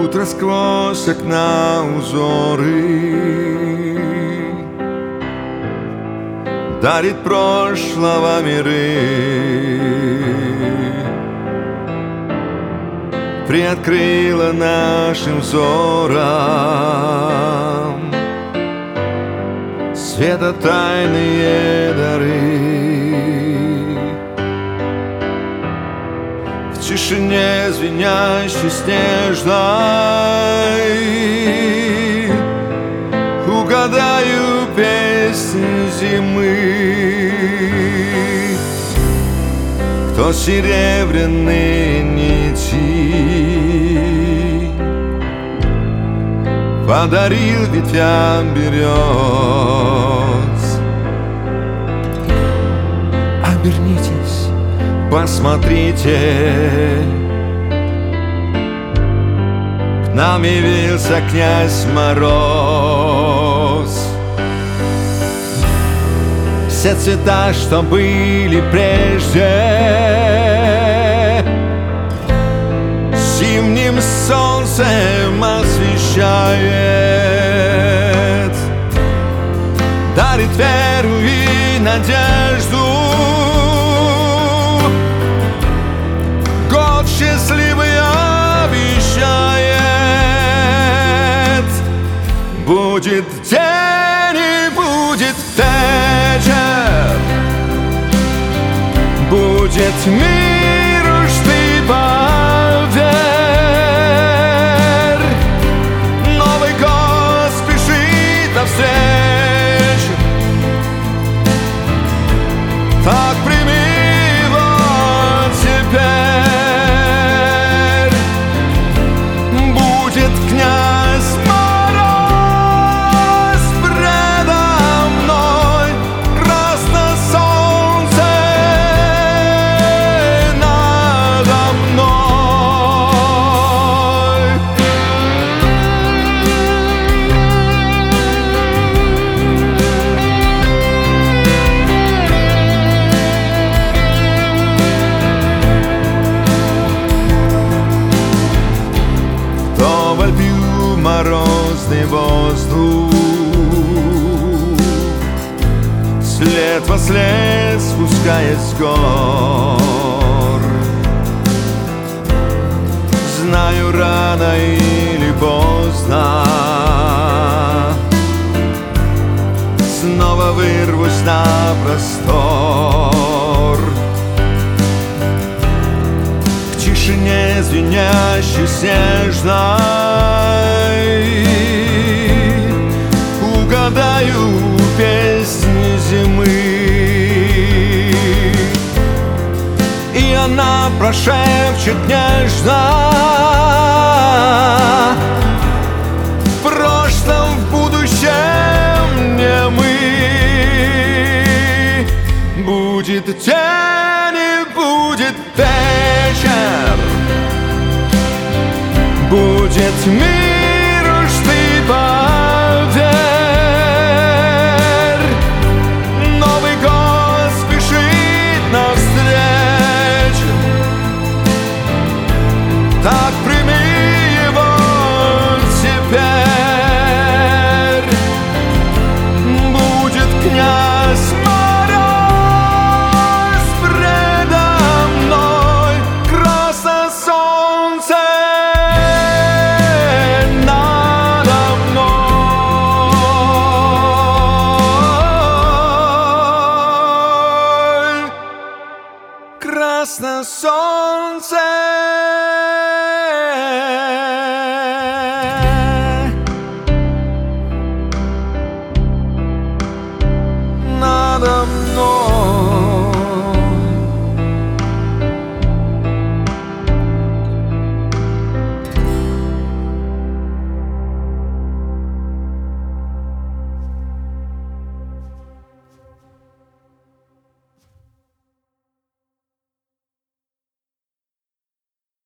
Утро сквозь окна узоры дарит прошлого миры, приоткрыла нашим взорам света тайные дары. В тишине звенящей снежной угадаю песни зимы. Кто серебряные нити подарил ветвям берез. Обернитесь, посмотрите, к нам явился князь Мороз. Все цвета, что были прежде, зимним солнцем освещает, дарит веру и надежду. Год счастливый обещает. Будет день и будет вечер, будет мир, уж ты поверь. Новый год спешит навстречу, так прими его теперь. Будет князь Мороз предо мной, красное солнце надо мной. Вдоволь пью морозный воздух, след во след спускаясь с гор. Знаю, рано или поздно снова вырвусь на простор. В тишине звенящей снежной угадаю песни зимы. И она прошепчет нежно: в прошлом, в будущем не мы. Будет день и будет вечер, будет мир, уж ты поверь. Новый год спешит навстречу, так прими его теперь. Будет князь Мороз предо мной, красное солнце надо мной. Красное солнце